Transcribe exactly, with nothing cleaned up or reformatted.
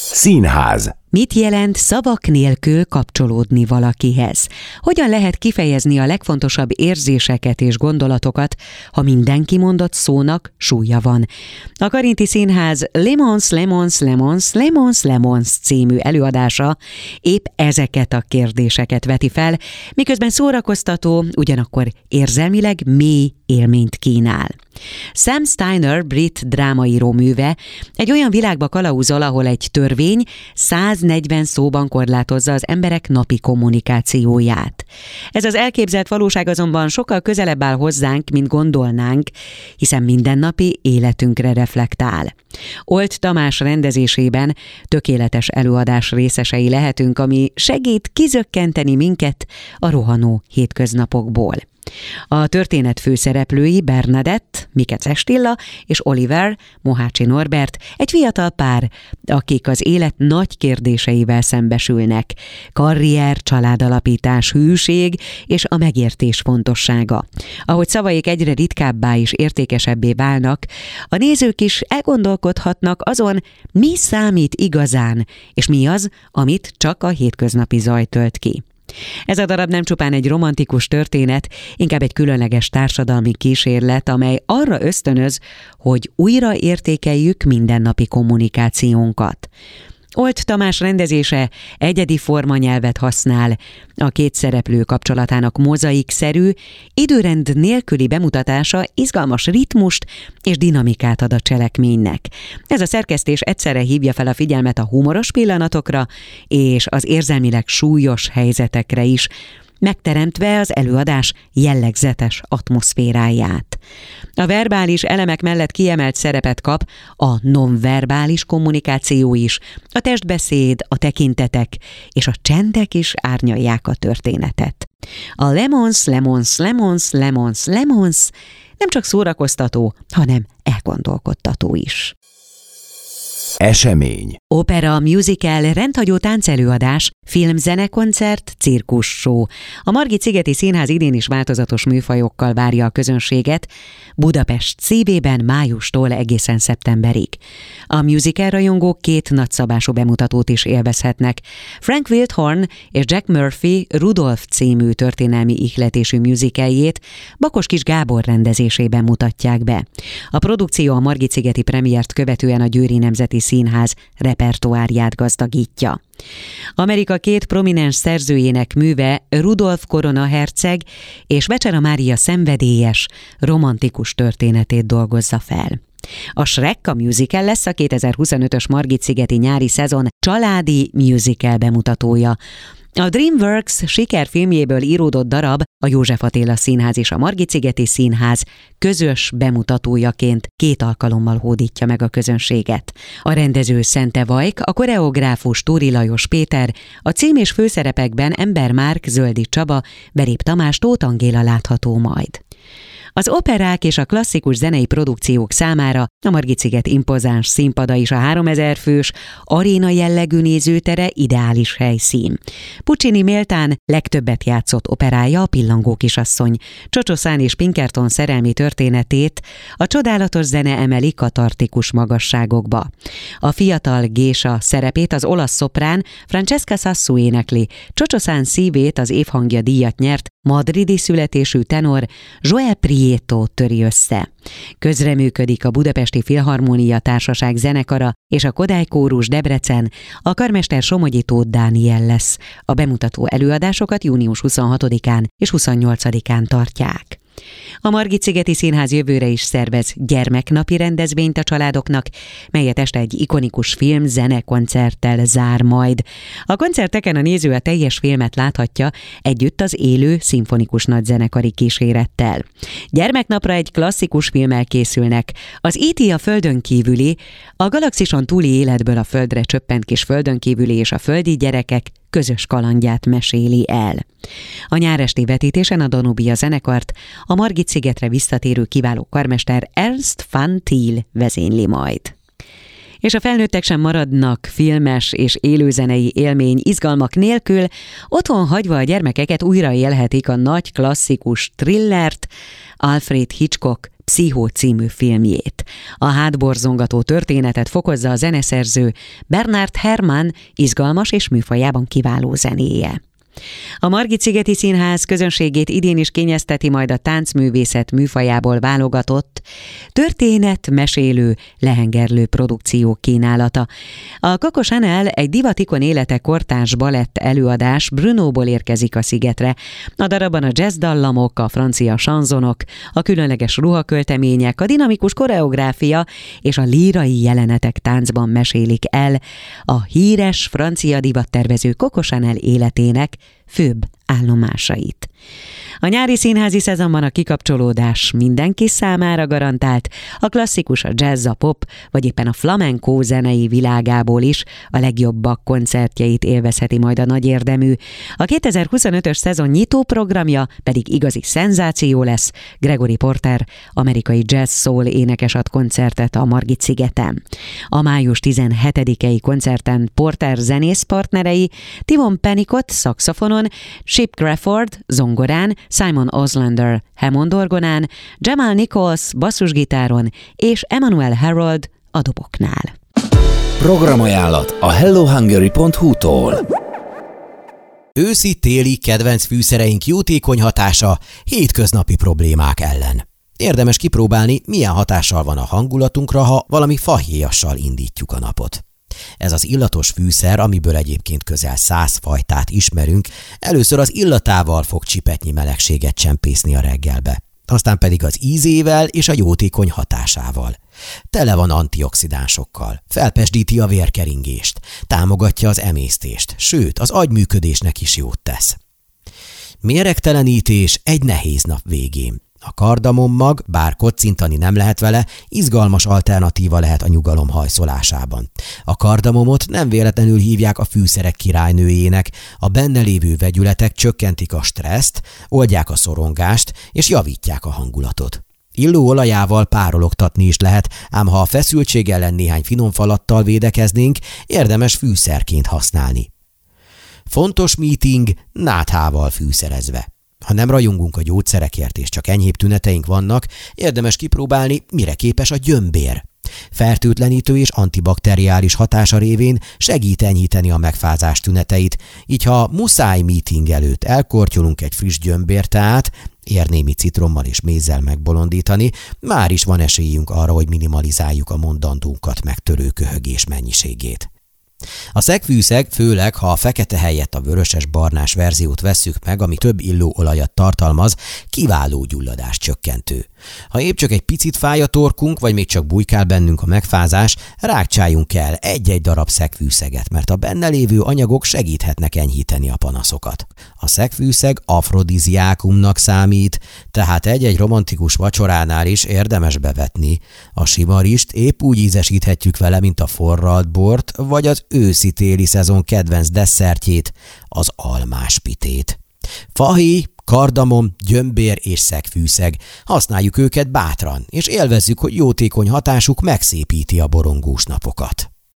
Színház. Mit jelent szavak nélkül kapcsolódni valakihez? Hogyan lehet kifejezni a legfontosabb érzéseket és gondolatokat, ha minden kimondott szónak súlya van? A Karinti Színház Lemons, Lemons, Lemons, Lemons, Lemons című előadása épp ezeket a kérdéseket veti fel, miközben szórakoztató, ugyanakkor érzelmileg mély élményt kínál. Sam Steiner brit drámaíró műve egy olyan világba kalauzol, ahol egy törvény száznegyven szóban korlátozza az emberek napi kommunikációját. Ez az elképzelt valóság azonban sokkal közelebb áll hozzánk, mint gondolnánk, hiszen mindennapi életünkre reflektál. Olt Tamás rendezésében tökéletes előadás részesei lehetünk, ami segít kizökkenteni minket a rohanó hétköznapokból. A történet főszereplői Bernadette, Mikecz Tilla és Oliver, Mohácsi Norbert, egy fiatal pár, akik az élet nagy kérdéseivel szembesülnek. Karrier, családalapítás, hűség és a megértés fontossága. Ahogy szavaik egyre ritkábbá és értékesebbé válnak, a nézők is elgondolkodhatnak azon, mi számít igazán, és mi az, amit csak a hétköznapi zaj tölt ki. Ez a darab nem csupán egy romantikus történet, inkább egy különleges társadalmi kísérlet, amely arra ösztönöz, hogy újra értékeljük mindennapi kommunikációnkat. Olt Tamás rendezése egyedi formanyelvet használ, a két szereplő kapcsolatának mozaikszerű, időrend nélküli bemutatása izgalmas ritmust és dinamikát ad a cselekménynek. Ez a szerkesztés egyszerre hívja fel a figyelmet a humoros pillanatokra és az érzelmileg súlyos helyzetekre is, megteremtve az előadás jellegzetes atmoszféráját. A verbális elemek mellett kiemelt szerepet kap a nonverbális kommunikáció is, a testbeszéd, a tekintetek és a csendek is árnyalják a történetet. A Lemons, Lemons, Lemons, Lemons, Lemons nem csak szórakoztató, hanem elgondolkodtató is. Esemény. Opera, musical, rendhagyó táncelőadás, film, zene, koncert, cirkus show. A Margit-szigeti Színház idén is változatos műfajokkal várja a közönséget, Budapest szívében májustól egészen szeptemberig. A musical rajongók két nagyszabású bemutatót is élvezhetnek. Frank Wildhorn és Jack Murphy Rudolph című történelmi ihletésű musicaljét Bakos-Kis Gábor rendezésében mutatják be. A produkció a Margit-szigeti premiért követően a Győri Nemzeti Színház repertoárját gazdagítja. Amerika két prominens szerzőjének műve Rudolf Korona herceg és Vecsera Mária szenvedélyes, romantikus történetét dolgozza fel. A Shrek a musical lesz a kétezer-huszonötös Margit-szigeti nyári szezon családi musical bemutatója. A DreamWorks sikerfilmjéből íródott darab a József Attila Színház és a Margit-szigeti Színház közös bemutatójaként két alkalommal hódítja meg a közönséget. A rendező Szente Vajk, a koreográfus Tóri Lajos Péter, a cím- és főszerepekben Ember Márk, Zöldi Csaba, Berép Tamás, Tóth Angéla látható majd. Az operák és a klasszikus zenei produkciók számára a Margit-sziget impozáns színpada és a háromezer fős aréna jellegű nézőtere ideális helyszín. Puccini méltán legtöbbet játszott operája, a Pillangó kisasszony. Csocsószán és Pinkerton szerelmi történetét a csodálatos zene emeli katartikus magasságokba. A fiatal Gésa szerepét az olasz szoprán Francesca Sassu énekli, Csocsószán szívét az évhangja díjat nyert madridi születésű tenor Joel Prieto töri össze. Közreműködik a Budapesti Filharmónia Társaság zenekara és a Kodály Kórus Debrecen, a karmester Somogyi Tóth Dániel lesz. A bemutató előadásokat június huszonhatodikán és huszonnyolcadikán tartják. A Margit-szigeti Színház jövőre is szervez gyermeknapi rendezvényt a családoknak, melyet este egy ikonikus film zene koncerttel zár majd. A koncerteken a néző a teljes filmet láthatja együtt az élő szimfonikus nagyzenekari kísérettel. Gyermeknapra egy klasszikus filmmel készülnek. Az é té a földön kívüli, a galaxison túli életből a földre csöppent kis földön kívüli és a földi gyerekek közös kalandját meséli el. A nyáresti vetítésen a Danubia zenekart a Margit-szigetre visszatérő kiváló karmester Ernst van Thiel vezényli majd. És a felnőttek sem maradnak filmes és élőzenei élmény izgalmak nélkül, otthon hagyva a gyermekeket újra élhetik a nagy klasszikus thrillert, Alfred Hitchcock Pszichó című filmjét. A hátborzongató történetet fokozza a zeneszerző Bernard Herrmann izgalmas és műfajában kiváló zenéje. A Margit-szigeti Színház közönségét idén is kényezteti majd a táncművészet műfajából válogatott, történet-mesélő, lehengerlő produkció kínálata. A Coco Chanel egy divatikon élete kortárs balett előadás Brnóból érkezik a szigetre. A darabban a jazzdallamok, a francia sanzonok, a különleges ruhaköltemények, a dinamikus koreográfia és a lírai jelenetek táncban mesélik el a híres francia divattervező Coco Chanel életének főbb állomásait. A nyári színházi szezonban a kikapcsolódás mindenki számára garantált, a klasszikus, a jazz, a pop, vagy éppen a flamenco zenei világából is a legjobbak koncertjeit élvezheti majd a nagy érdemű. A kétezer-huszonötös szezon nyitó programja pedig igazi szenzáció lesz. Gregory Porter, amerikai jazz-soul énekes ad koncertet a Margit-szigeten. A május tizenhetedikei koncerten Porter zenész partnerei Timon Pennicott szaxofonon, Chip Crawford zongorán, Simon Oslander Hammond orgonán, Jamal Nichols basszusgitáron és Emmanuel Harold a doboknál. Programajánlat a hello hungary pont hu-tól. Őszi-téli kedvenc fűszereink jótékony hatása hétköznapi problémák ellen. Érdemes kipróbálni, milyen hatással van a hangulatunkra, ha valami fahéjassal indítjuk a napot. Ez az illatos fűszer, amiből egyébként közel száz fajtát ismerünk, először az illatával fog csipetnyi melegséget csempészni a reggelbe, aztán pedig az ízével és a jótékony hatásával. Tele van antioxidánsokkal, felpesdíti a vérkeringést, támogatja az emésztést, sőt, az agyműködésnek is jót tesz. Méregtelenítés egy nehéz nap végén. A kardamommag, bár kocintani nem lehet vele, izgalmas alternatíva lehet a nyugalom hajszolásában. A kardamomot nem véletlenül hívják a fűszerek királynőjének, a benne lévő vegyületek csökkentik a stresszt, oldják a szorongást és javítják a hangulatot. Illó olajával párologtatni is lehet, ám ha a feszültség ellen néhány finom falattal védekeznénk, érdemes fűszerként használni. Fontos meeting náthával fűszerezve. Ha nem rajongunk a gyógyszerekért és csak enyhébb tüneteink vannak, érdemes kipróbálni, mire képes a gyömbér. Fertőtlenítő és antibakteriális hatása révén segít enyhíteni a megfázás tüneteit, így ha muszáj meeting előtt elkortyolunk egy friss gyömbérteát, érnémi citrommal és mézzel megbolondítani, már is van esélyünk arra, hogy minimalizáljuk a mondandónkat megtörő köhögés mennyiségét. A szegfűszeg, főleg ha a fekete helyett a vöröses-barnás verziót vesszük meg, ami több illóolajat tartalmaz, kiváló gyulladás csökkentő. Ha épp csak egy picit fáj a torkunk, vagy még csak bujkál bennünk a megfázás, rákcsáljunk el egy-egy darab szegfűszeget, mert a benne lévő anyagok segíthetnek enyhíteni a panaszokat. A szegfűszeg afrodiziákumnak számít, tehát egy-egy romantikus vacsoránál is érdemes bevetni. A sima rist épp úgy ízesíthetjük vele, mint a forralt bort, vagy az őszi-téli szezon kedvenc desszertjét, az almáspitét. Fahéj, kardamom, gyömbér és szegfűszeg. Használjuk őket bátran, és élvezzük, hogy jótékony hatásuk megszépíti a borongós napokat.